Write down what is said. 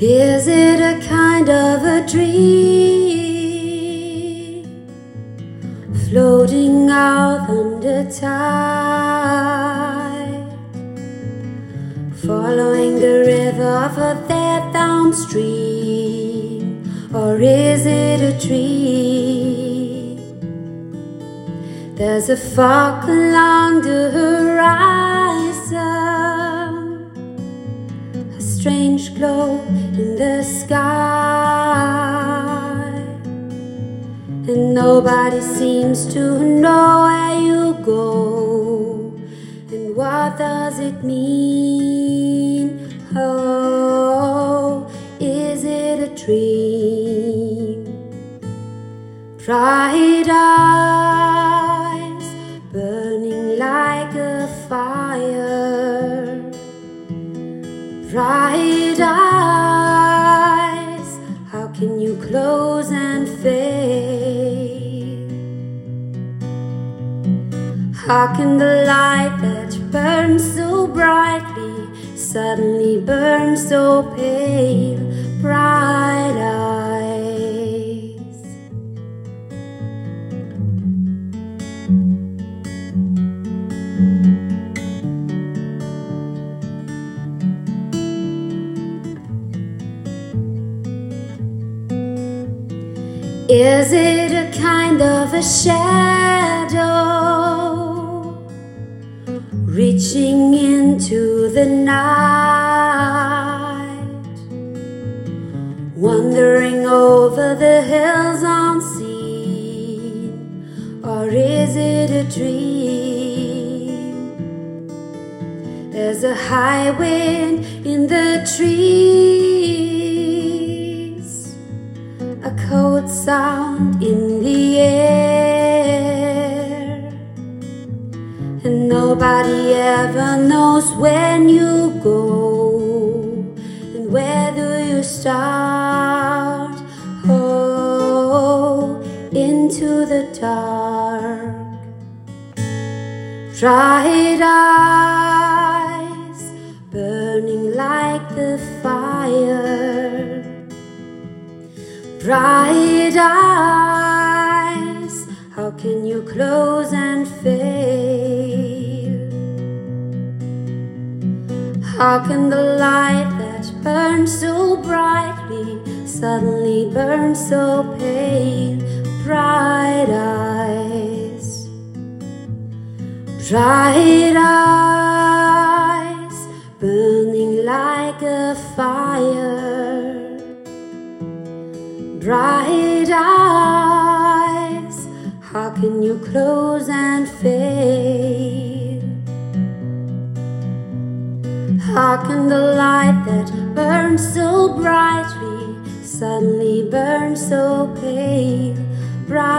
Is it a kind of a dream, floating out under tide, following the river further downstream? Or is it a dream? There's a fog along the horizon, a strange glow in the sky, and nobody seems to know where you go. And what does it mean? Oh, is it a dream? Bright eyes burning like a fire, bright eyes, how can you close and fade? How can the light that burns so brightly suddenly burn so pale? Bright eyes. Is it a kind of a shadow reaching into the night, wandering over the hills unseen? Or is it a dream? There's a high wind in the trees, a cold sound in the air, and nobody ever knows when you go and where do you start. Oh, into the dark. Bright eyes burning like the fire, bright eyes, how can you close and fail? How can the light that burns so brightly suddenly burn so pale? Bright eyes, bright eyes, burning like a fire, bright eyes, how can you close and fade? How can the light that burns so brightly suddenly burn so pale? Bright